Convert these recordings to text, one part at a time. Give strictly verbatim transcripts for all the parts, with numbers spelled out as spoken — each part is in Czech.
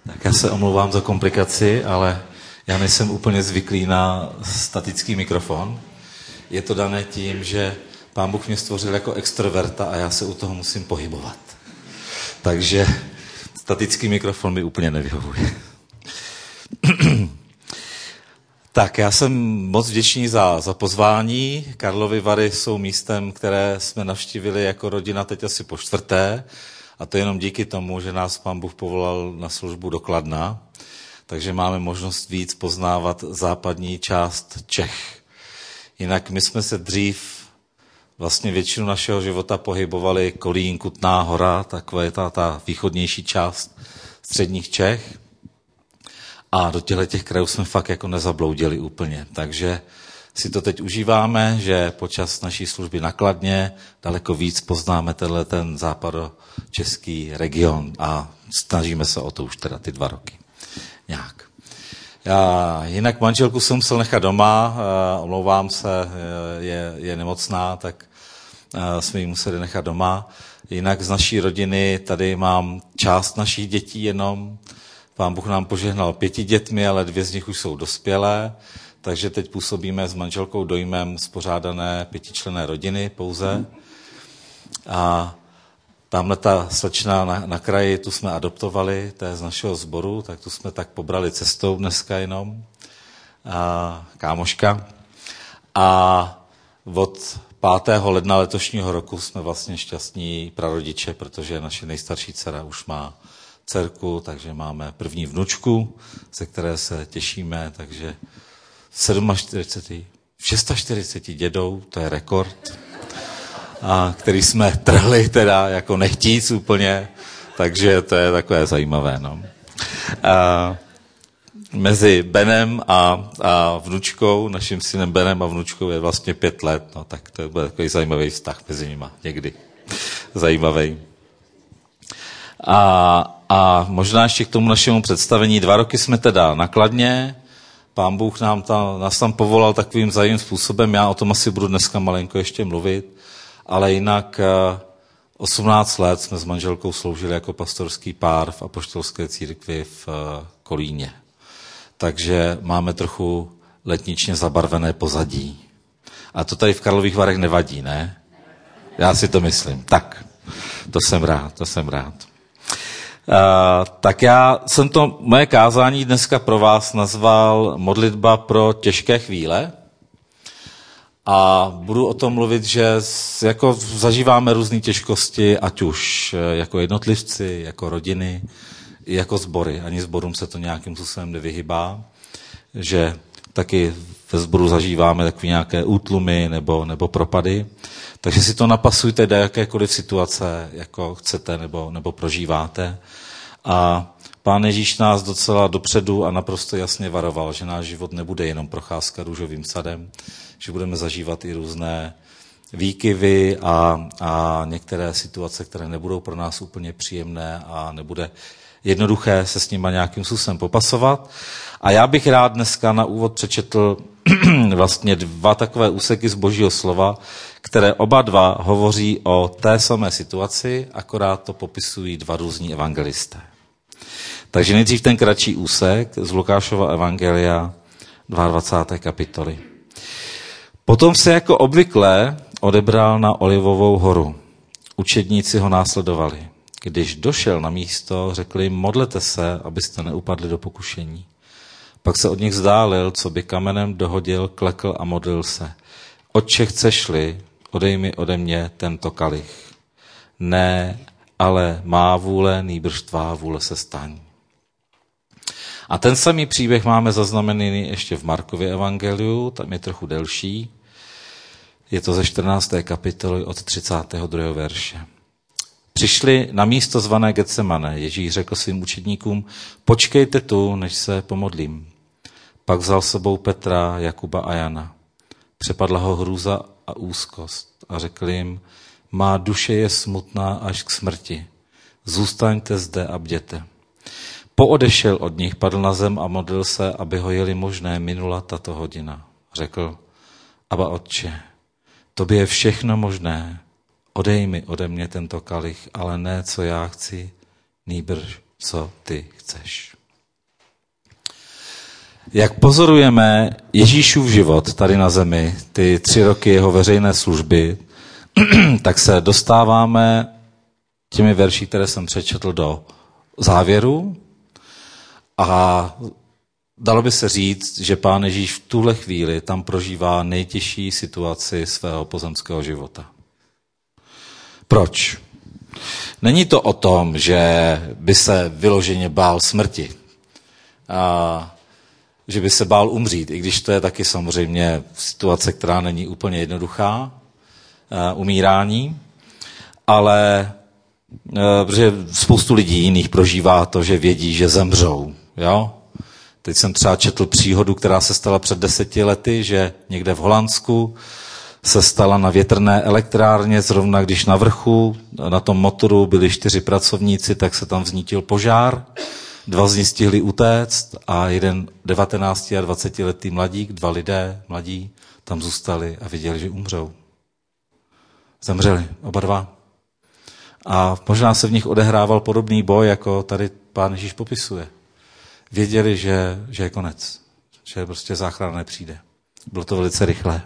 Tak já se omlouvám za komplikaci, ale já nejsem úplně zvyklý na statický mikrofon. Je to dané tím, že Pán Bůh mě stvořil jako extroverta a já se u toho musím pohybovat. Takže statický mikrofon mi úplně nevyhovuje. Tak, já jsem moc vděčný za, za pozvání. Karlovy Vary jsou místem, které jsme navštívili jako rodina teď asi po čtvrté. A to jenom díky tomu, že nás Pán Bůh povolal na službu do Kladna. Takže máme možnost víc poznávat západní část Čech. Jinak my jsme se dřív vlastně většinu našeho života pohybovali Kolín, Kutná Hora, takové ta, ta východnější část středních Čech. A do těchto těch krajů jsme fakt jako nezabloudili úplně. Takže si to teď užíváme, že počas naší služby na Kladně daleko víc poznáme tenhle ten západočeský region a snažíme se o to už teda ty dva roky. Nějak. Já jinak manželku jsem musel nechat doma, omlouvám se, je, je nemocná, tak jsme ji museli nechat doma. Jinak z naší rodiny tady mám část našich dětí jenom. Pán Bůh nám požehnal pěti dětmi, ale dvě z nich už jsou dospělé, takže teď působíme s manželkou dojmem spořádané pětičlenné rodiny pouze. A tamhle ta slečna na, na kraji, tu jsme adoptovali, to je z našeho sboru, tak tu jsme tak pobrali cestou dneska jenom, a kámoška. A od pátého ledna letošního roku jsme vlastně šťastní prarodiče, protože naše nejstarší dcera už má dcerku, takže máme první vnučku, ze které se těšíme, takže čtyřicet sedm, čtyřicet šest dědou, to je rekord, a který jsme trhli teda jako nechtíc úplně, takže to je takové zajímavé. No. A mezi Benem a, a vnučkou, naším synem Benem a vnučkou je vlastně pět let, no, tak to bude takový zajímavý vztah mezi nima někdy. Zajímavý. A, a možná ještě k tomu našemu představení. Dva roky jsme teda na Kladně. Pán Bůh nám tam, nás tam povolal takovým zajímavým způsobem. Já o tom asi budu dneska malinko ještě mluvit. Ale jinak osmnáct let jsme s manželkou sloužili jako pastorský pár v apoštolské církvi v Kolíně. Takže máme trochu letničně zabarvené pozadí. A to tady v Karlových Varech nevadí, ne? Já si to myslím. Tak, to jsem rád, to jsem rád. Uh, tak já jsem to, moje kázání dneska pro vás nazval Modlitba pro těžké chvíle. A budu o tom mluvit, že jako zažíváme různé těžkosti, ať už jako jednotlivci, jako rodiny, jako sbory. Ani sborům se to nějakým způsobem nevyhybá, že taky ve sboru zažíváme takové nějaké útlumy nebo, nebo propady. Takže si to napasujte do jakékoliv situace, jako chcete nebo, nebo prožíváte. A Pán Ježíš nás docela dopředu a naprosto jasně varoval, že náš život nebude jenom procházka růžovým sadem, že budeme zažívat i různé výkyvy a, a některé situace, které nebudou pro nás úplně příjemné a nebude jednoduché se s nima nějakým způsobem popasovat. A já bych rád dneska na úvod přečetl vlastně dva takové úseky z Božího slova, které oba dva hovoří o té samé situaci, akorát to popisují dva různí evangelisté. Takže nejdřív ten kratší úsek z Lukášova evangelia dvacáté druhé kapitoly. Potom se jako obvykle odebral na Olivovou horu. Učedníci ho následovali. Když došel na místo, řekli jim, modlete se, abyste neupadli do pokušení. Pak se od nich vzdálil, co by kamenem dohodil, klekl a modlil se. Otče, chceš-li, odej mi ode mě tento kalich. Ne, ale má vůle, nýbrž tvá vůle se staň. A ten samý příběh máme zaznamenaný ještě v Markově evangeliu, tam je trochu delší. Je to ze čtrnácté kapitoly od třicátého druhého verše. Přišli na místo zvané Getsemane. Ježíš řekl svým učedníkům, počkejte tu, než se pomodlím. Pak vzal sebou Petra, Jakuba a Jana. Přepadla ho hrůza a úzkost a řekl jim, má duše je smutná až k smrti. Zůstaňte zde a bděte. Poodešel od nich, padl na zem a modlil se, aby ho jeli možné minula tato hodina. Řekl, Abba Otče, tobě je všechno možné, odej mi ode mě tento kalich, ale ne, co já chci, nýbrž, co ty chceš. Jak pozorujeme Ježíšův život tady na zemi, ty tři roky jeho veřejné služby, tak se dostáváme těmi verši, které jsem přečetl, do závěru a dalo by se říct, že Pán Ježíš v tuhle chvíli tam prožívá nejtěžší situaci svého pozemského života. Proč? Není to o tom, že by se vyloženě bál smrti, a že by se bál umřít, i když to je taky samozřejmě situace, která není úplně jednoduchá, umírání, ale protože spoustu lidí jiných prožívá to, že vědí, že zemřou. Jo? Teď jsem třeba četl příhodu, která se stala před deseti lety, že někde v Holandsku se stala na větrné elektrárně, zrovna když na vrchu, na tom motoru byli čtyři pracovníci, tak se tam vznítil požár. Dva z nich stihli utéct a jeden devatenácti a dvacetiletý mladík, dva lidé mladí, tam zůstali a viděli, že umřou. Zemřeli, oba dva. A možná se v nich odehrával podobný boj, jako tady Pán Ježíš popisuje. Věděli, že, že je konec, že prostě záchrana nepřijde. Bylo to velice rychlé.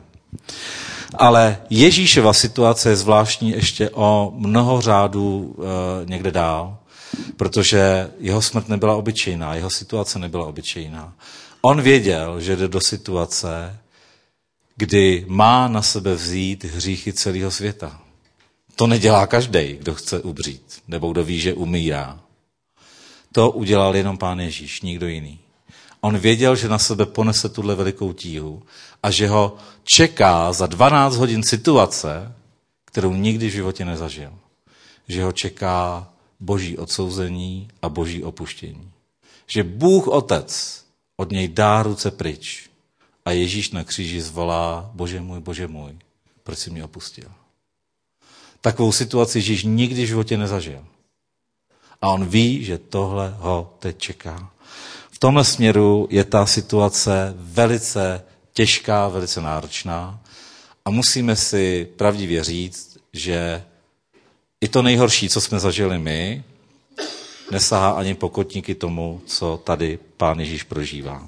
Ale Ježíšova situace je zvláštní ještě o mnoho řádů e, někde dál, protože jeho smrt nebyla obyčejná, jeho situace nebyla obyčejná. On věděl, že jde do situace, kdy má na sebe vzít hříchy celého světa. To nedělá každej, kdo chce umřít, nebo kdo ví, že umírá. To udělal jenom Pán Ježíš, nikdo jiný. On věděl, že na sebe ponese tuhle velikou tíhu a že ho čeká za dvanáct hodin situace, kterou nikdy v životě nezažil. Že ho čeká boží odsouzení a boží opuštění. Že Bůh Otec od něj dá ruce pryč a Ježíš na kříži zvolá: Bože můj, Bože můj, proč jsi mě opustil? Takovou situaci Ježíš nikdy v životě nezažil. A on ví, že tohle ho teď čeká. V tomhle směru je ta situace velice těžká, velice náročná a musíme si pravdivě říct, že i to nejhorší, co jsme zažili my, nesahá ani pokotníky tomu, co tady Pán Ježíš prožívá.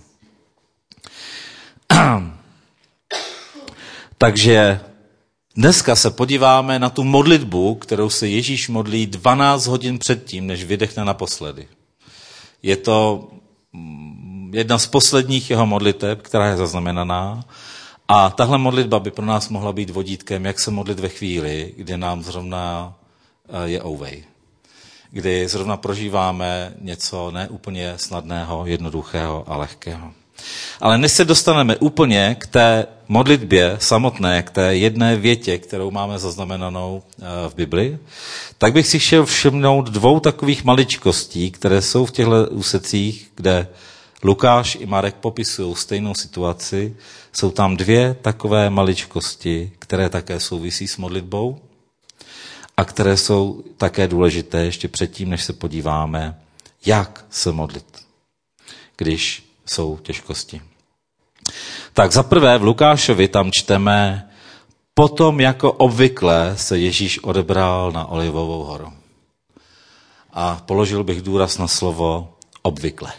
Takže dneska se podíváme na tu modlitbu, kterou se Ježíš modlí dvanáct hodin předtím, než vydechne naposledy. Je to jedna z posledních jeho modliteb, která je zaznamenaná. A tahle modlitba by pro nás mohla být vodítkem, jak se modlit ve chvíli, kdy nám zrovna je ouvej. Kdy zrovna prožíváme něco neúplně snadného, jednoduchého a lehkého. Ale než se dostaneme úplně k té modlitbě samotné, k té jedné větě, kterou máme zaznamenanou v Bibli, tak bych si chtěl všimnout dvou takových maličkostí, které jsou v těchto úsecích, kde Lukáš i Marek popisují stejnou situaci. Jsou tam dvě takové maličkosti, které také souvisí s modlitbou a které jsou také důležité ještě předtím, než se podíváme, jak se modlit, když jsou těžkosti. Tak zaprvé v Lukášovi tam čteme: potom jako obvykle se Ježíš odebral na Olivovou horu. A položil bych důraz na slovo obvykle.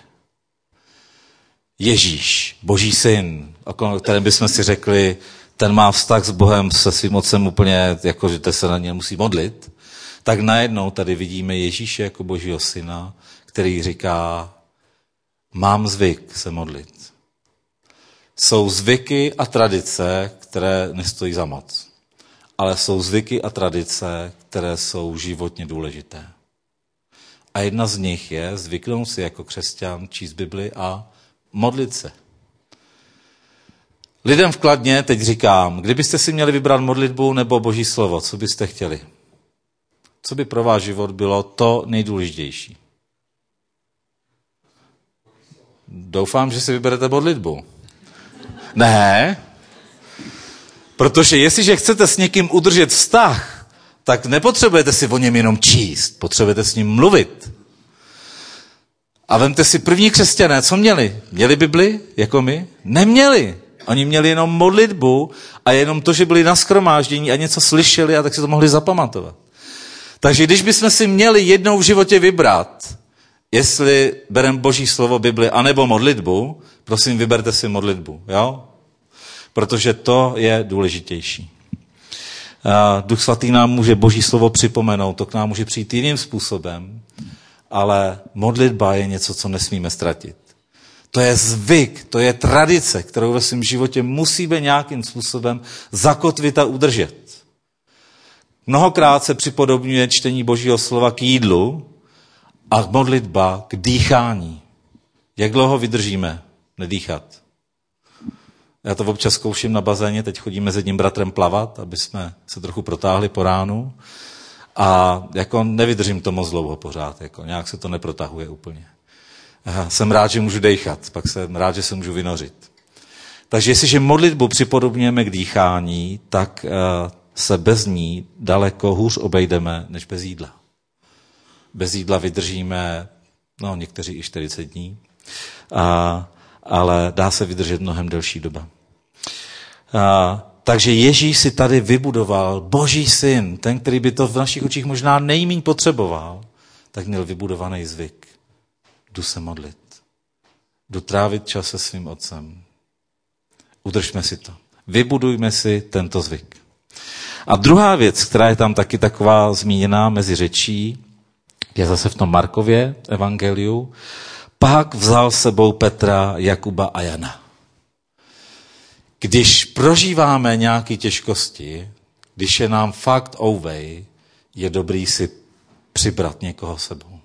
Ježíš, Boží syn, o kterém bychom si řekli, ten má vztah s Bohem, se svým otcem úplně, jako že se na ně musí modlit, tak najednou tady vidíme Ježíše jako Božího syna, který říká: mám zvyk se modlit. Jsou zvyky a tradice, které nestojí za moc. Ale jsou zvyky a tradice, které jsou životně důležité. A jedna z nich je zvyknout si jako křesťan číst Bibli a modlit se. Lidem v Kladně teď říkám, kdybyste si měli vybrat modlitbu nebo Boží slovo, co byste chtěli? Co by pro váš život bylo to nejdůležitější? Doufám, že si vyberete modlitbu. Ne, protože jestliže chcete s někým udržet vztah, tak nepotřebujete si o něm jenom číst, potřebujete s ním mluvit. A vemte si, první křesťané, co měli? Měli Bibli, jako my? Neměli. Oni měli jenom modlitbu a jenom to, že byli na shromáždění a něco slyšeli a tak si to mohli zapamatovat. Takže když bychom si měli jednou v životě vybrat, jestli bereme Boží slovo, Bibli, anebo modlitbu, prosím, vyberte si modlitbu, jo? Protože to je důležitější. Duch svatý nám může Boží slovo připomenout, to k nám může přijít jiným způsobem, ale modlitba je něco, co nesmíme ztratit. To je zvyk, to je tradice, kterou ve svém životě musíme nějakým způsobem zakotvit a udržet. Mnohokrát se připodobňuje čtení Božího slova k jídlu a modlitba k dýchání. Jak dlouho vydržíme nedýchat? Já to občas zkouším na bazéně, teď chodíme s jedním bratrem plavat, aby jsme se trochu protáhli po ránu. A jako nevydržím to moc dlouho pořád, jako nějak se to neprotahuje úplně. Aha, jsem rád, že můžu dejchat, pak jsem rád, že se můžu vynořit. Takže jestliže modlitbu připodobňujeme k dýchání, tak uh, se bez ní daleko hůř obejdeme, než bez jídla. Bez jídla vydržíme, no někteří i čtyřicet dní, a, ale dá se vydržet mnohem delší doba. A, takže Ježíš si tady vybudoval, Boží syn, ten, který by to v našich očích možná nejméně potřeboval, tak měl vybudovaný zvyk. Jdu se modlit. Jdu trávit čas se svým otcem. Udržme si to. Vybudujme si tento zvyk. A druhá věc, která je tam taky taková zmíněná mezi řečí, je zase v tom Markově evangeliu. Pak vzal s sebou Petra, Jakuba a Jana. Když prožíváme nějaké těžkosti, když je nám fakt ouvej, je dobrý si přibrat někoho sebou.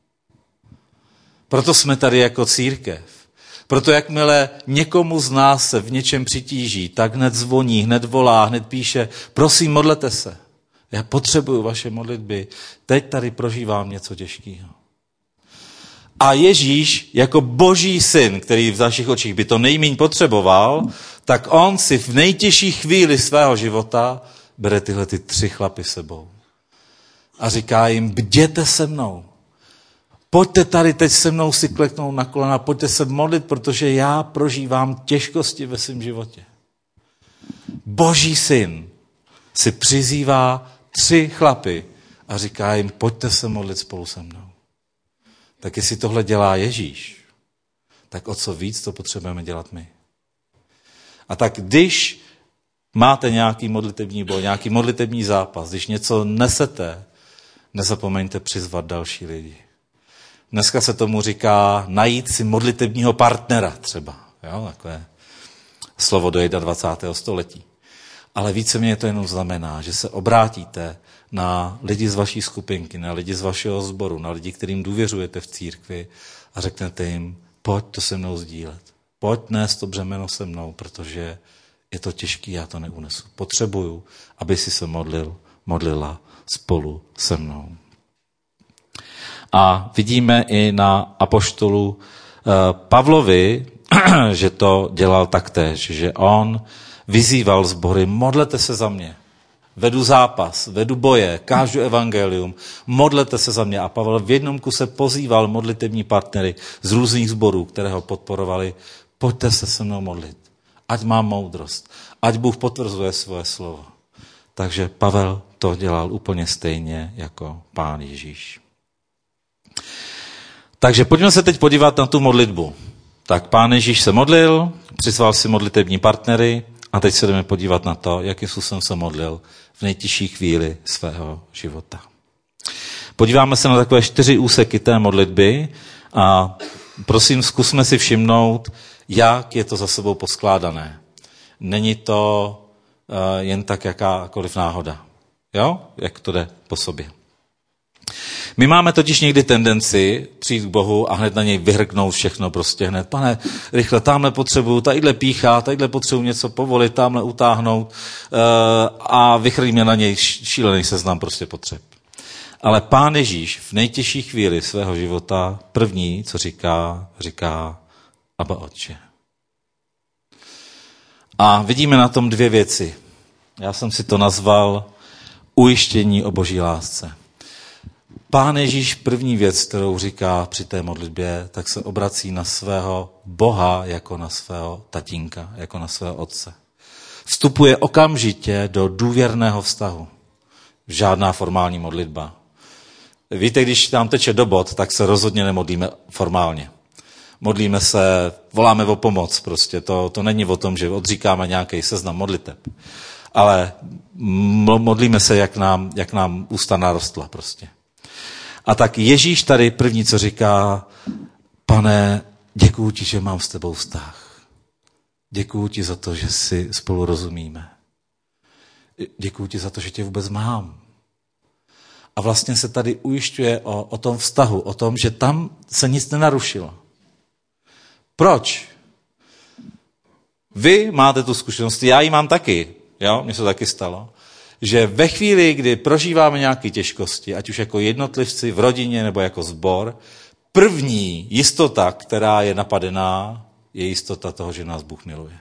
Proto jsme tady jako církev. Proto jakmile někomu z nás se v něčem přitíží, tak hned zvoní, hned volá, hned píše, prosím, modlete se. Já potřebuju vaše modlitby. Teď tady prožívám něco těžkého. A Ježíš jako Boží syn, který v našich očích by to nejméně potřeboval, tak on si v nejtěžší chvíli svého života bere tyhle ty tři chlapy sebou. A říká jim, bděte se mnou. Pojďte tady teď se mnou si kleknout na kolena, pojďte se modlit, protože já prožívám těžkosti ve svém životě. Boží syn si přizývá tři chlapy a říká jim, pojďte se modlit spolu se mnou. Tak jestli tohle dělá Ježíš, tak o co víc to potřebujeme dělat my. A tak když máte nějaký modlitební boj, nějaký modlitební zápas, když něco nesete, nezapomeňte přizvat další lidi. Dneska se tomu říká najít si modlitebního partnera třeba. Jo, takové slovo do dvacátého prvního století. Ale víceméně to jenom znamená, že se obrátíte na lidi z vaší skupinky, na lidi z vašeho sboru, na lidi, kterým důvěřujete v církvi a řeknete jim, pojď to se mnou sdílet. Pojď nést to břemeno se mnou, protože je to těžký, já to neunesu. Potřebuju, aby si se modlil, modlila spolu se mnou. A vidíme i na apoštolu Pavlovi, že to dělal taktéž, že on vyzýval sbory, modlete se za mě. Vedu zápas, vedu boje, kážu evangelium, modlete se za mě. A Pavel v jednom kuse pozýval modlitební partnery z různých sborů, které ho podporovali, pojďte se se mnou modlit, ať mám moudrost, ať Bůh potvrzuje svoje slovo. Takže Pavel to dělal úplně stejně jako Pán Ježíš. Takže pojďme se teď podívat na tu modlitbu. Tak Pán Ježíš se modlil, přizval si modlitební partnery a teď se jdeme podívat na to, jakým způsobem se modlil v nejtěžší chvíli svého života. Podíváme se na takové čtyři úseky té modlitby a prosím, zkusme si všimnout, jak je to za sebou poskládané. Není to uh, jen tak jakákoliv náhoda. Jo? Jak to jde po sobě. My máme totiž někdy tendenci přijít k Bohu a hned na něj vyhrknout všechno prostě hned. Pane, rychle, tamhle potřebuju, tadyhle píchá, tadyhle potřebuju něco povolit, tamhle utáhnout uh, a vychrlíme na něj šílený seznam prostě potřeb. Ale Pán Ježíš v nejtěžší chvíli svého života první, co říká, říká Abba Otče. A vidíme na tom dvě věci. Já jsem si to nazval ujištění o Boží lásce. Pán Ježíš první věc, kterou říká při té modlitbě, tak se obrací na svého Boha jako na svého tatínka, jako na svého otce. Vstupuje okamžitě do důvěrného vztahu. Žádná formální modlitba. Víte, když nám teče do bod, tak se rozhodně nemodlíme formálně. Modlíme se, voláme o pomoc prostě. To, to není o tom, že odříkáme nějaký seznam modliteb. Ale modlíme se, jak nám, jak nám ústa narostla prostě. A tak Ježíš tady první, co říká, Pane, děkuju ti, že mám s tebou vztah. Děkuju ti za to, že si spolu rozumíme. Děkuju ti za to, že tě vůbec mám. A vlastně se tady ujišťuje o, o tom vztahu, o tom, že tam se nic nenarušilo. Proč? Vy máte tu zkušenost, já ji mám taky, jo, mně se taky stalo, že ve chvíli, kdy prožíváme nějaké těžkosti, ať už jako jednotlivci v rodině nebo jako sbor, první jistota, která je napadená, je jistota toho, že nás Bůh miluje.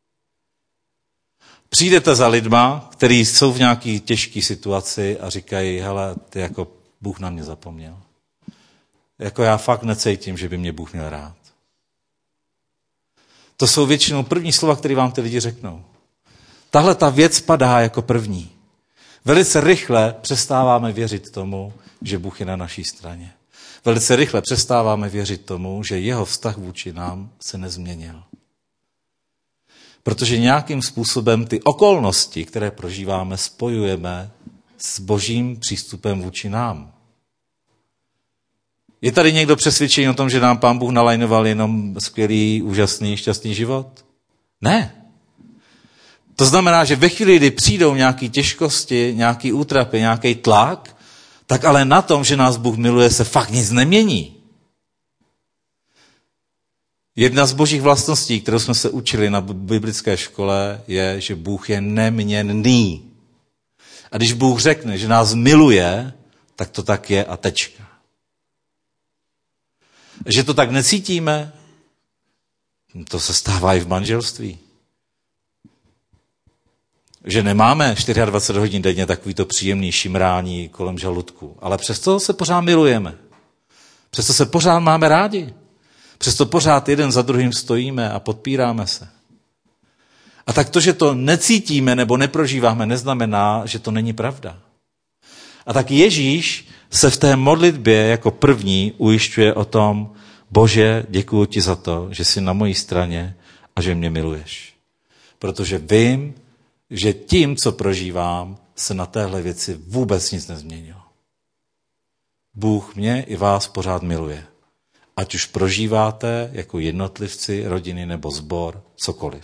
Přijdete za lidma, kteří jsou v nějaké těžké situaci a říkají, hele, ty jako Bůh na mě zapomněl. Jako já fakt necítím, že by mě Bůh měl rád. To jsou většinou první slova, které vám ty lidi řeknou. Tahle ta věc padá jako první. Velice rychle přestáváme věřit tomu, že Bůh je na naší straně. Velice rychle přestáváme věřit tomu, že jeho vztah vůči nám se nezměnil. Protože nějakým způsobem ty okolnosti, které prožíváme, spojujeme s božím přístupem vůči nám. Je tady někdo přesvědčený o tom, že nám Pán Bůh nalajnoval jenom skvělý, úžasný, šťastný život? Ne. To znamená, že ve chvíli, kdy přijdou nějaké těžkosti, nějaké útrapy, nějaký tlak, tak ale na tom, že nás Bůh miluje, se fakt nic nemění. Jedna z božích vlastností, kterou jsme se učili na biblické škole, je, že Bůh je neměnný. A když Bůh řekne, že nás miluje, tak to tak je a tečka. Že to tak necítíme, to se stává i v manželství. Že nemáme dvacet čtyři hodin denně takovýto příjemný šimrání kolem žaludku, ale přesto se pořád milujeme. Přesto se pořád máme rádi. Přesto pořád jeden za druhým stojíme a podpíráme se. A tak to, že to necítíme nebo neprožíváme, neznamená, že to není pravda. A tak Ježíš se v té modlitbě jako první ujišťuje o tom, Bože, děkuju ti za to, že jsi na mojí straně a že mě miluješ. Protože vím, že tím, co prožívám, se na téhle věci vůbec nic nezměnilo. Bůh mě i vás pořád miluje. Ať už prožíváte jako jednotlivci, rodiny nebo sbor, cokoliv.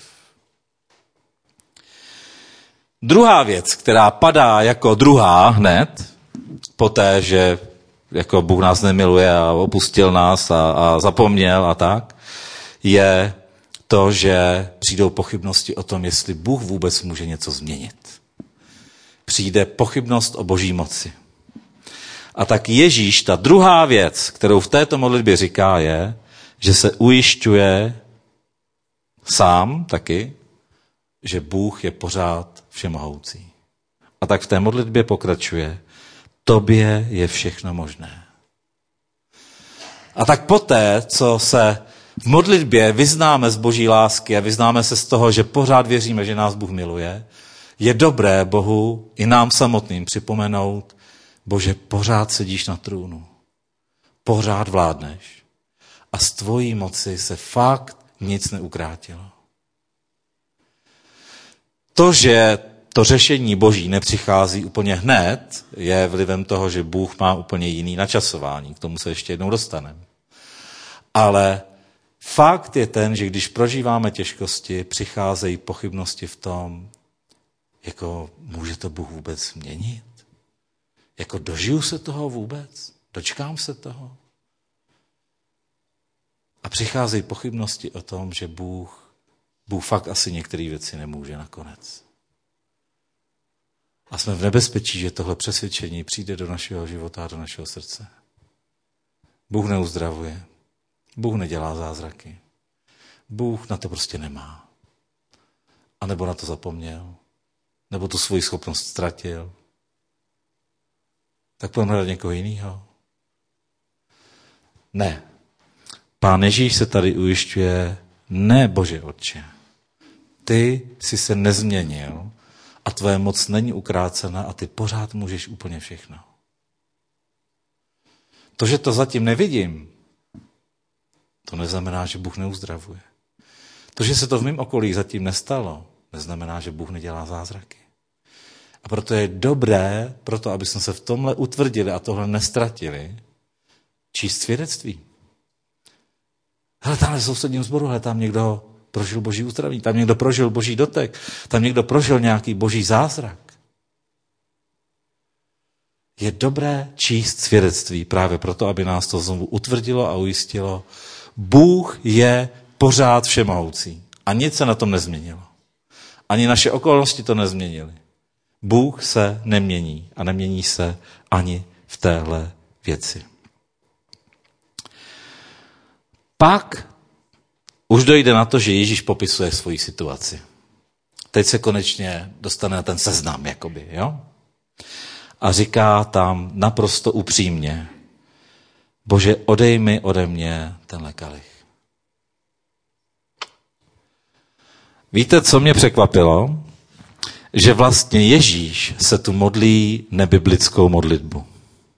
Druhá věc, která padá jako druhá hned, poté, že jako Bůh nás nemiluje a opustil nás a, a zapomněl a tak, je to, že přijdou pochybnosti o tom, jestli Bůh vůbec může něco změnit. Přijde pochybnost o boží moci. A tak Ježíš, ta druhá věc, kterou v této modlitbě říká, je, že se ujišťuje sám taky, že Bůh je pořád všemohoucí. A tak v té modlitbě pokračuje, tobě je všechno možné. A tak poté, co se v modlitbě vyznáme z boží lásky a vyznáme se z toho, že pořád věříme, že nás Bůh miluje, je dobré Bohu i nám samotným připomenout, Bože, pořád sedíš na trůnu. Pořád vládneš. A z tvojí moci se fakt nic neukrátilo. To, že to řešení boží nepřichází úplně hned, je vlivem toho, že Bůh má úplně jiný načasování. K tomu se ještě jednou dostaneme. Ale fakt je ten, že když prožíváme těžkosti, přicházejí pochybnosti v tom, jako může to Bůh vůbec změnit? Jako dožiju se toho vůbec? Dočkám se toho? A přicházejí pochybnosti o tom, že Bůh, Bůh fakt asi některé věci nemůže nakonec. A jsme v nebezpečí, že tohle přesvědčení přijde do našeho života a do našeho srdce. Bůh neuzdravuje. Bůh nedělá zázraky. Bůh na to prostě nemá. A nebo na to zapomněl. Nebo tu svoji schopnost ztratil. Tak budeme hledat někoho jiného. Ne. Pán Ježíš se tady ujišťuje, ne Bože Otče. Ty jsi se nezměnil a tvoje moc není ukrácena a ty pořád můžeš úplně všechno. To, že to zatím nevidím, to neznamená, že Bůh neuzdravuje. To, že se to v mém okolí zatím nestalo, neznamená, že Bůh nedělá zázraky. A proto je dobré, proto aby jsme se v tomhle utvrdili a tohle nestratili, číst svědectví. Hele, tamhle v sousedním sboru, hele, tam někdo prožil boží uzdravení, tam někdo prožil boží dotek, tam někdo prožil nějaký boží zázrak. Je dobré číst svědectví právě proto, aby nás to znovu utvrdilo a ujistilo. Bůh je pořád všemohoucí a nic se na tom nezměnilo. Ani naše okolnosti to nezměnily. Bůh se nemění a nemění se ani v téhle věci. Pak už dojde na to, že Ježíš popisuje svoji situaci. Teď se konečně dostane na ten seznam, jakoby, jo? A říká tam naprosto upřímně, Bože, odej mi ode mě tenhle kalich. Víte, co mě překvapilo? Že vlastně Ježíš se tu modlí nebiblickou modlitbu.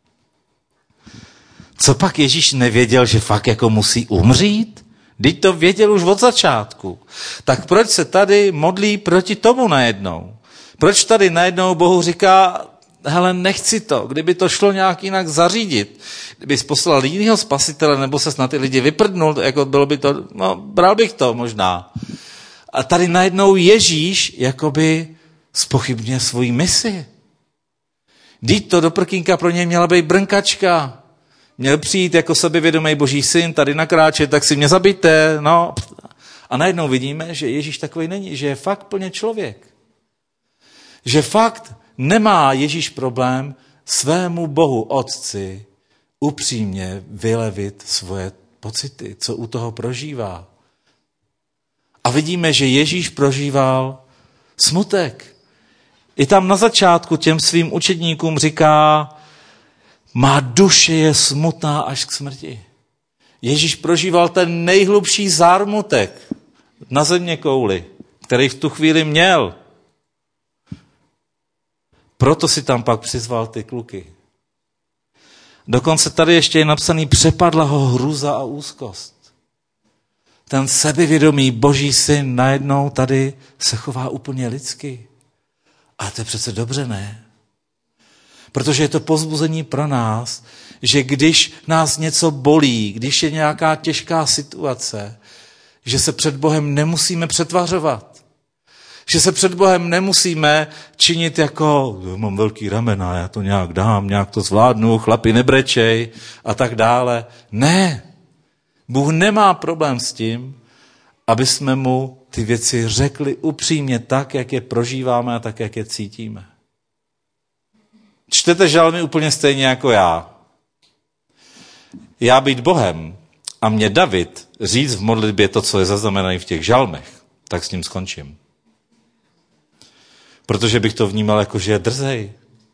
Co pak Ježíš nevěděl, že fakt jako musí umřít? Vždyť to věděl už od začátku. Tak proč se tady modlí proti tomu najednou? Proč tady najednou Bohu říká, hele, nechci to, kdyby to šlo nějak jinak zařídit, kdybys poslal jinýho spasitele, nebo ses na ty lidi vyprdnul, jako bylo by to, no, bral bych to možná. A tady najednou Ježíš jakoby zpochybňuje svoji misi. Vždyť to do prkínka pro něj měla být brnkačka. Měl přijít jako sebevědomý boží syn, tady nakráčet, tak si mě zabijte, no. A najednou vidíme, že Ježíš takový není, že je fakt plně člověk. Že fakt nemá Ježíš problém svému Bohu Otci upřímně vylevit svoje pocity, co u toho prožívá. A vidíme, že Ježíš prožíval smutek. I tam na začátku těm svým učedníkům říká, má duše je smutná až k smrti. Ježíš prožíval ten nejhlubší zármutek na země kouli, který v tu chvíli měl. Proto si tam pak přizval ty kluky. Dokonce tady ještě je napsaný, přepadla ho hrůza a úzkost. Ten sebevědomý boží syn najednou tady se chová úplně lidsky. A to je přece dobře, ne? Protože je to povzbuzení pro nás, že když nás něco bolí, když je nějaká těžká situace, že se před Bohem nemusíme přetvařovat. Že se před Bohem nemusíme činit jako, mám velký ramena, já to nějak dám, nějak to zvládnu, chlapi nebrečej a tak dále. Ne, Bůh nemá problém s tím, aby jsme mu ty věci řekli upřímně tak, jak je prožíváme a tak, jak je cítíme. Čtete žalmy úplně stejně jako já. Já být Bohem a mě David říct v modlitbě to, co je zaznamenané v těch žalmech, tak s ním skončím. Protože bych to vnímal jako, že je drzej.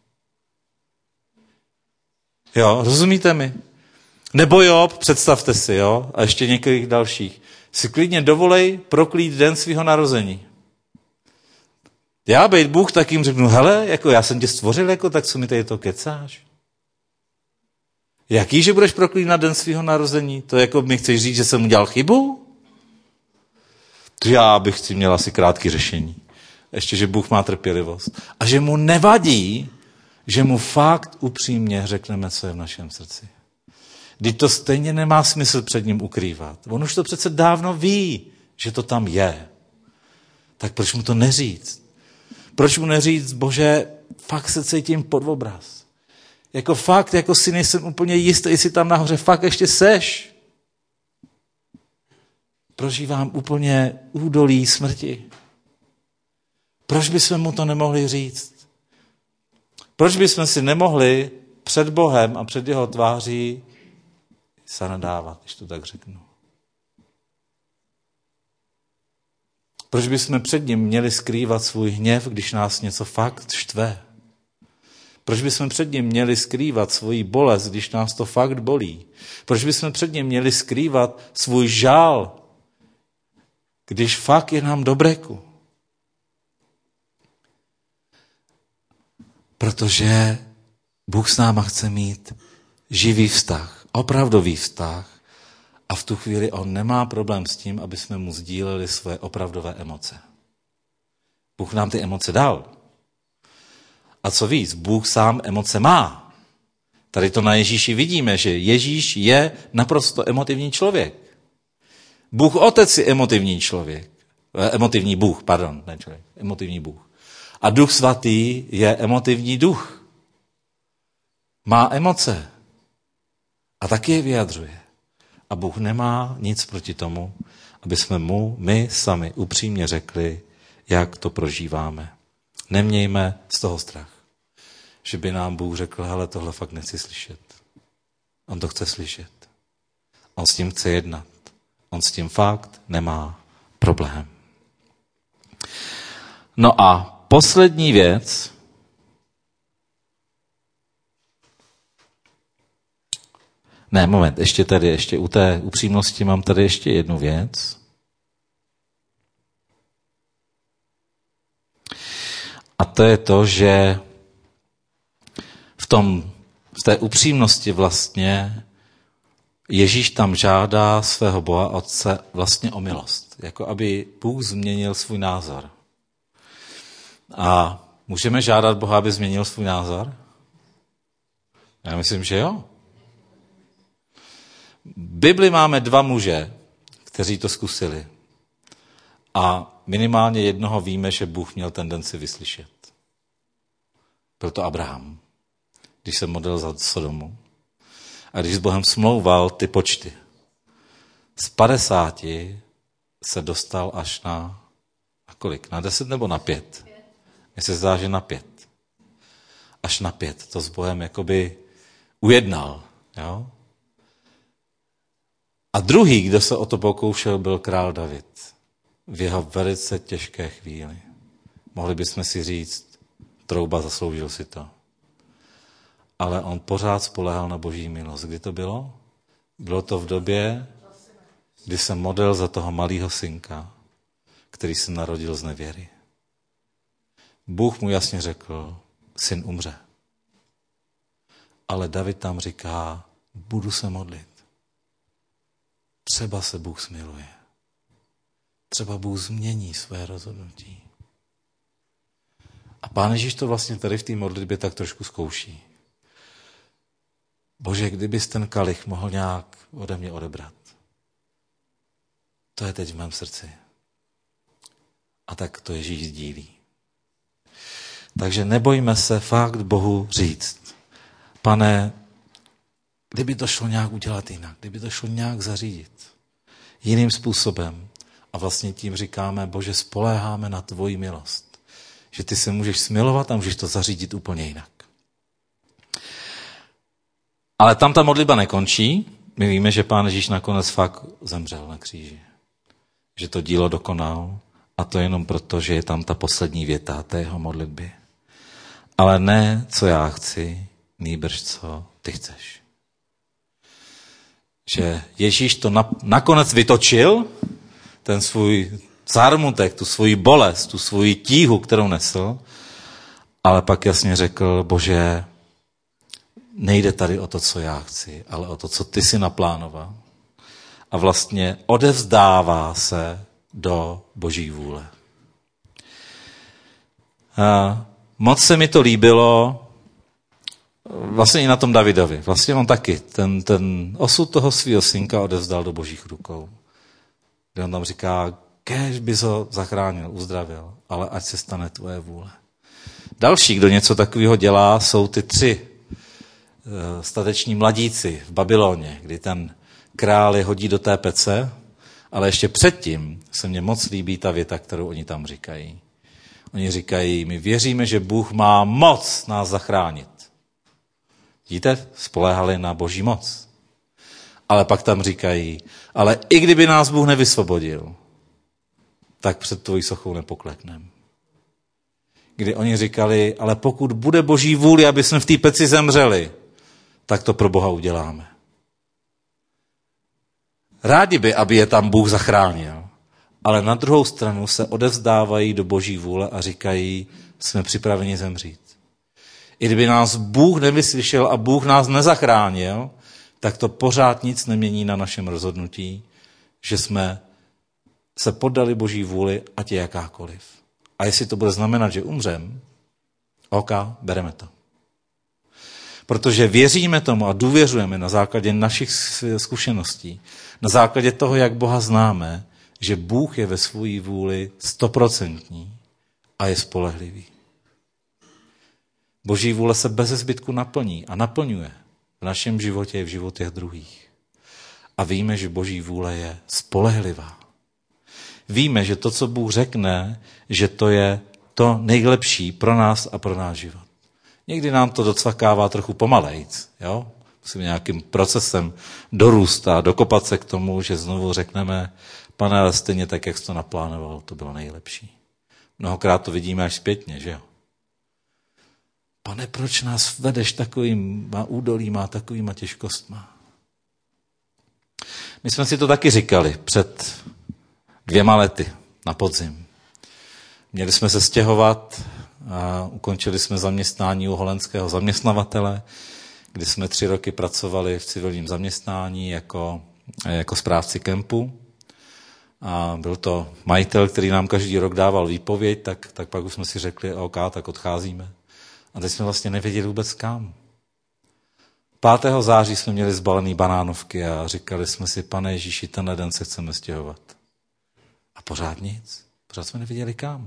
Jo, rozumíte mi? Nebo Job, představte si, jo, a ještě několik dalších. Si klidně dovolej proklít den svého narození. Já bejt Bůh, tak jim řeknu, hele, jako já jsem tě stvořil, jako, tak co mi tady to kecáš? Jaký, že budeš proklínat den svého narození? To jako mi chceš říct, že jsem udělal chybu? To já bych si měl asi krátké řešení. Ještě, že Bůh má trpělivost. A že mu nevadí, že mu fakt upřímně řekneme, co je v našem srdci. Vždyť to stejně nemá smysl před ním ukrývat. On už to přece dávno ví, že to tam je. Tak proč mu to neříct? Proč mu neříct, Bože, fakt se cítím pod obraz. Jako fakt, jako si nejsem úplně jistý, jestli tam nahoře fakt ještě seš. Prožívám úplně údolí smrti. Proč bychom mu to nemohli říct? Proč bychom si nemohli před Bohem a před jeho tváří se nadávat, když to tak řeknu? Proč bychom před ním měli skrývat svůj hněv, když nás něco fakt štve? Proč bychom před ním měli skrývat svoji bolest, když nás to fakt bolí? Proč bychom před ním měli skrývat svůj žál, když fakt je nám dobréku? Protože Bůh s náma chce mít živý vztah, opravdový vztah a v tu chvíli on nemá problém s tím, aby jsme mu sdíleli svoje opravdové emoce. Bůh nám ty emoce dal. A co víc, Bůh sám emoce má. Tady to na Ježíši vidíme, že Ježíš je naprosto emotivní člověk. Bůh Otec je emotivní člověk. Emotivní Bůh, pardon, ne člověk, emotivní Bůh. A Duch Svatý je emotivní duch. Má emoce. A taky je vyjadřuje. A Bůh nemá nic proti tomu, aby jsme mu, my sami upřímně řekli, jak to prožíváme. Nemějme z toho strach. Že by nám Bůh řekl, hele, tohle fakt nechci slyšet. On to chce slyšet. On s tím chce jednat. On s tím fakt nemá problém. No a poslední věc. Ne, moment, ještě tady, ještě u té upřímnosti mám tady ještě jednu věc. A to je to, že v, tom, v té upřímnosti vlastně Ježíš tam žádá svého Boha Otce vlastně o milost. Jako aby Bůh změnil svůj názor. A můžeme žádat Boha, aby změnil svůj názor? Já myslím, že jo. V Bibli máme dva muže, kteří to zkusili. A minimálně jednoho víme, že Bůh měl tendenci vyslyšet. Byl to Abraham, když se modlil za Sodomu. A když s Bohem smlouval ty počty. Z padesáti se dostal až na, na kolik? Na deset nebo na pět? Mně se zdá, že na pět. Až na pět. To s Bohem jakoby ujednal. Jo? A druhý, kdo se o to pokoušel, byl král David. V jeho velice těžké chvíli. Mohli bychom si říct, trouba, zasloužil si to. Ale on pořád spoléhal na boží milost. Kdy to bylo? Bylo to v době, kdy se modlil za toho malého synka, který se narodil z nevěry. Bůh mu jasně řekl, syn umře. Ale David tam říká, budu se modlit. Třeba se Bůh smiluje. Třeba Bůh změní své rozhodnutí. A Pán Ježíš to vlastně tady v té modlitbě tak trošku zkouší. Bože, kdybys ten kalich mohl nějak ode mě odebrat. To je teď v mém srdci. A tak to Ježíš sdílí. Takže nebojme se fakt Bohu říct. Pane, kdyby to šlo nějak udělat jinak, kdyby to šlo nějak zařídit jiným způsobem. A vlastně tím říkáme, Bože, spoléháme na tvoji milost. Že ty se můžeš smilovat a můžeš to zařídit úplně jinak. Ale tam ta modlitba nekončí. My víme, že Pán Ježíš nakonec fakt zemřel na kříži. Že to dílo dokonal. A to jenom proto, že je tam ta poslední věta té jeho modlitby. Ale ne, co já chci, nýbrž, co ty chceš. Že Ježíš to na, nakonec vytočil, ten svůj zármutek, tu svoji bolest, tu svoji tíhu, kterou nesl, ale pak jasně řekl, Bože, nejde tady o to, co já chci, ale o to, co ty si naplánoval. A vlastně odevzdává se do boží vůle. A moc se mi to líbilo vlastně i na tom Davidovi. Vlastně on taky ten, ten osud toho svého synka odevzdal do božích rukou. Kde on tam říká, kéž bys ho zachránil, uzdravil, ale ať se stane tvoje vůle. Další, kdo něco takového dělá, jsou ty tři stateční mladíci v Babyloně, kdy ten král je hodí do té pece, ale ještě předtím se mně moc líbí ta věta, kterou oni tam říkají. Oni říkají, my věříme, že Bůh má moc nás zachránit. Vidíte, spoléhali na boží moc. Ale pak tam říkají, ale i kdyby nás Bůh nevysvobodil, tak před tvojí sochou nepoklekneme. Kdy oni říkali, ale pokud bude boží vůli, aby jsme v té peci zemřeli, tak to pro Boha uděláme. Rádi by, aby je tam Bůh zachránil, ale na druhou stranu se odevzdávají do boží vůle a říkají, jsme připraveni zemřít. I kdyby nás Bůh nevyslyšel a Bůh nás nezachránil, tak to pořád nic nemění na našem rozhodnutí, že jsme se poddali Boží vůli, ať je jakákoliv. A jestli to bude znamenat, že umřem, OK, bereme to. Protože věříme tomu a důvěřujeme na základě našich zkušeností, na základě toho, jak Boha známe, že Bůh je ve své vůli stoprocentní a je spolehlivý. Boží vůle se bez zbytku naplní a naplňuje v našem životě i v životech druhých. A víme, že Boží vůle je spolehlivá. Víme, že to, co Bůh řekne, že to je to nejlepší pro nás a pro náš život. Někdy nám to docvakává trochu pomalejc, jo? Musíme nějakým procesem dorůst a dokopat se k tomu, že znovu řekneme, Pane, ale stejně tak, jak jsi to naplánoval, to bylo nejlepší. Mnohokrát to vidíme až zpětně, že jo? Pane, proč nás vedeš takovýma údolíma, takovýma těžkostma? My jsme si to taky říkali před dvěma lety na podzim. Měli jsme se stěhovat a ukončili jsme zaměstnání u holandského zaměstnavatele, kdy jsme tři roky pracovali v civilním zaměstnání jako, jako správci kempu. A byl to majitel, který nám každý rok dával výpověď, tak, tak pak už jsme si řekli, OK, tak odcházíme. A teď jsme vlastně nevěděli vůbec kam. pátého září jsme měli zbalený banánovky a říkali jsme si, Pane Ježíši, tenhle den se chceme stěhovat. A pořád nic. Pořád jsme nevěděli kam.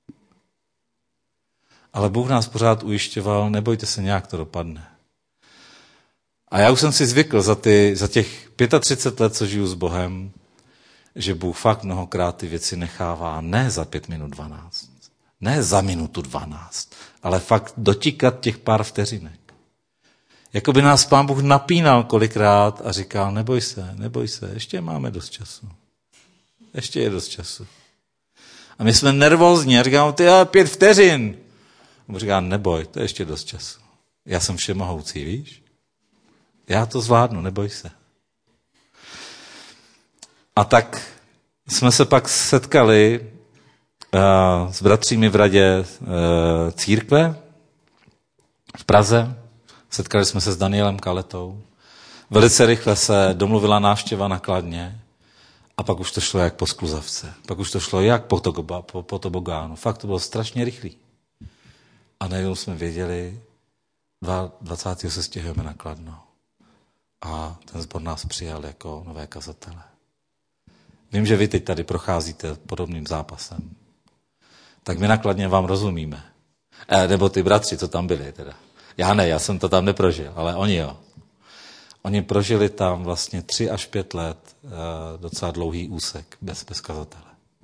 Ale Bůh nás pořád ujišťoval, nebojte se, nějak to dopadne. A já už jsem si zvykl za, ty, za těch třicet pět let, co žiju s Bohem, že Bůh fakt mnohokrát ty věci nechává ne za pět minut dvanáct, ne za minutu dvanáct, ale fakt dotíkat těch pár vteřinek. Jakoby nás Pán Bůh napínal kolikrát a říkal, neboj se, neboj se, ještě máme dost času. Ještě je dost času. A my jsme nervózní a říkáme, ty ale pět vteřin. A říká, neboj, to je ještě dost času. Já jsem všemohoucí, víš? Já to zvládnu, neboj se. A tak jsme se pak setkali uh, s bratřími v radě uh, církve v Praze. Setkali jsme se s Danielem Kaletou. Velice rychle se domluvila návštěva na Kladně a pak už to šlo jak po skluzavce. Pak už to šlo jak po, togoba, po, po tobogánu. Fakt to bylo strašně rychlý. A najednou jsme věděli, dvacátého se stěhujeme na Kladno. A ten sbor nás přijal jako nové kazatele. Vím, že vy teď tady procházíte podobným zápasem. Tak my na Kladně vám rozumíme. E, nebo ty bratři, co tam byli teda. Já ne, já jsem to tam neprožil, ale oni jo. Oni prožili tam vlastně tři až pět let e, docela dlouhý úsek bez, bez kazatele.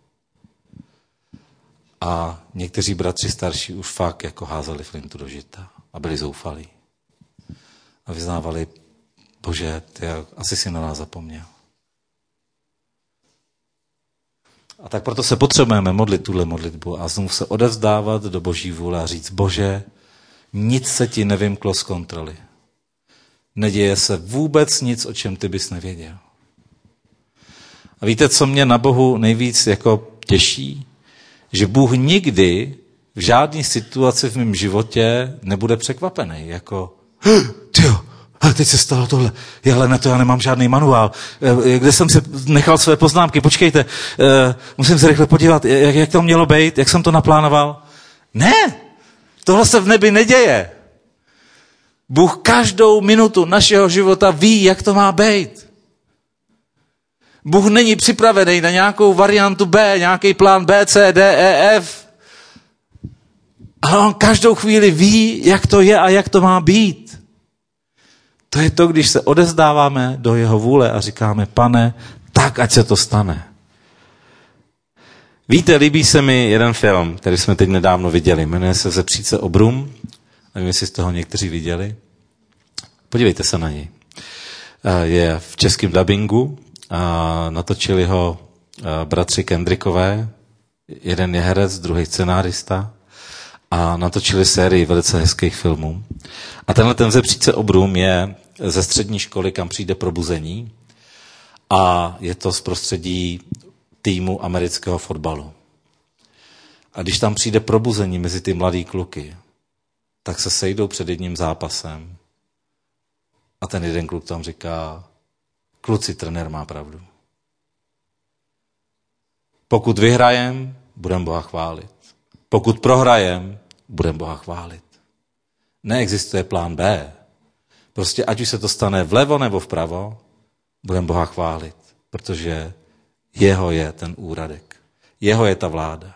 A někteří bratři starší už fakt jako házeli flintu do žita a byli zoufalí. A vyznávali, Bože, ty asi si na nás zapomněl. A tak proto se potřebujeme modlit tuhle modlitbu a znovu se odevzdávat do Boží vůle a říct, Bože, nic se ti nevymklo z kontroly. Neděje se vůbec nic, o čem ty bys nevěděl. A víte, co mě na Bohu nejvíc jako těší? Že Bůh nikdy v žádné situaci v mém životě nebude překvapený. Jako, tyjo, a teď se stalo tohle. Je, ale na to já nemám žádný manuál. Kde jsem si nechal své poznámky? Počkejte, musím se rychle podívat, jak, jak to mělo být, jak jsem to naplánoval. Ne, tohle se v nebi neděje. Bůh každou minutu našeho života ví, jak to má být. Bůh není připravený na nějakou variantu B, nějaký plán B, C, D, E, F. Ale on každou chvíli ví, jak to je a jak to má být. To je to, když se odevzdáváme do jeho vůle a říkáme, Pane, tak, ať se to stane. Víte, líbí se mi jeden film, který jsme teď nedávno viděli. Jmenuje se Zepřít se obrum. Nevím, jestli z toho někteří viděli. Podívejte se na něj. Je v českém dabingu. A natočili ho bratři Kendrickové. Jeden je herec, druhý scenárista. A natočili sérii velice hezkých filmů. A tenhle ten Zepřít se obrum je ze střední školy, kam přijde probuzení. A je to z prostředí týmu amerického fotbalu. A když tam přijde probuzení mezi ty mladý kluky, tak se sejdou před jedním zápasem a ten jeden kluk tam říká, kluci, trenér má pravdu. Pokud vyhrajem, budem Boha chválit. Pokud prohrajem, budem Boha chválit. Neexistuje plán B. Prostě ať už se to stane vlevo nebo vpravo, budem Boha chválit, protože jeho je ten úradek. Jeho je ta vláda.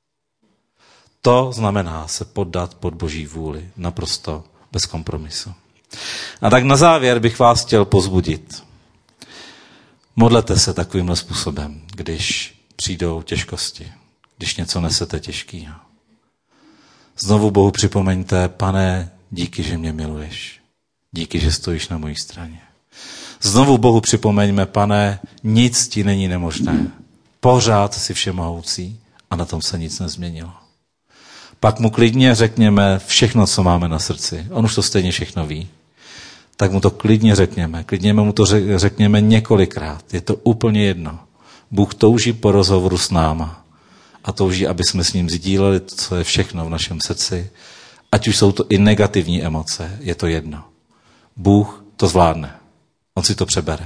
To znamená se poddat pod Boží vůli, naprosto bez kompromisu. A tak na závěr bych vás chtěl pozbudit. Modlete se takovýmhle způsobem, když přijdou těžkosti, když něco nesete těžkýho. Znovu Bohu připomeňte, Pane, díky, že mě miluješ. Díky, že stojíš na mojí straně. Znovu Bohu připomeňme, Pane, nic ti není nemožné. Pořád jsi všemohoucí a na tom se nic nezměnilo. Pak mu klidně řekněme všechno, co máme na srdci. On už to stejně všechno ví. Tak mu to klidně řekněme. Klidně mu to řekněme několikrát. Je to úplně jedno. Bůh touží po rozhovoru s náma. A touží, aby jsme s ním sdíleli, co je všechno v našem srdci. Ať už jsou to i negativní emoce, je to jedno. Bůh to zvládne. On si to přebere.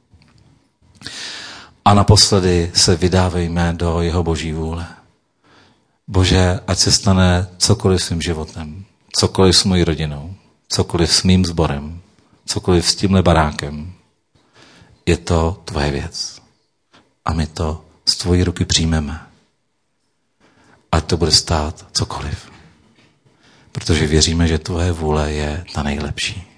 A naposledy se vydávejme do jeho Boží vůle. Bože, ať se stane cokoliv s mým životem, cokoliv s mojí rodinou, cokoliv s mým sborem, cokoliv s tímhle barákem. Je to tvoje věc. A my to z tvojí ruky přijmeme. Ať to bude stát cokoliv. Protože věříme, že tvoje vůle je ta nejlepší.